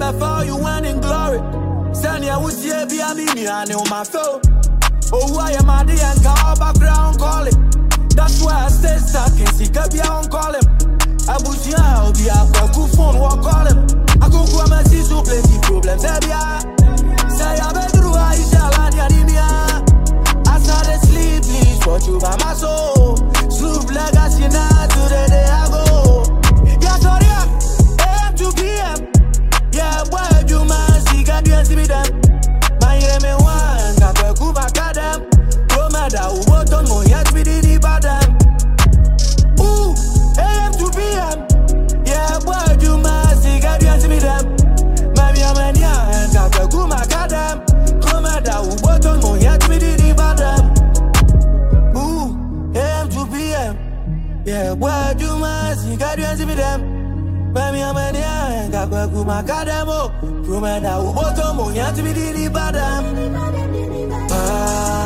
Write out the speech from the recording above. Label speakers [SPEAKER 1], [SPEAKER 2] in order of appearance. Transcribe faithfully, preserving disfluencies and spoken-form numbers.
[SPEAKER 1] before you went in glory. Send ya would see be a mini and on my phone. Oh, I am a day and call background calling. That's why I stay stuck and see Kabia on calling. I would see how be a cool phone walk calling. I go come and see so plenty problems. Say I bet you I shall land Yadimia. I started sleeping, but you by my soul. Sloop legacy now to the day I go. Yeah, sorry, A M to P M. Yeah, why you man see God you see me them. My name is one, got a good macadam. No matter what on my yet we didn't badam. Ooh, A M to P M. Yeah, why you man see God you see me them. My name is one, got a good macadam. No matter what on my yet we didn't badam. Ooh, A M to P M. Yeah, why you man see God you see me them. Mami amania ngakwe kumakadamo Rumenda uboto mo yanti bidini badam. Ah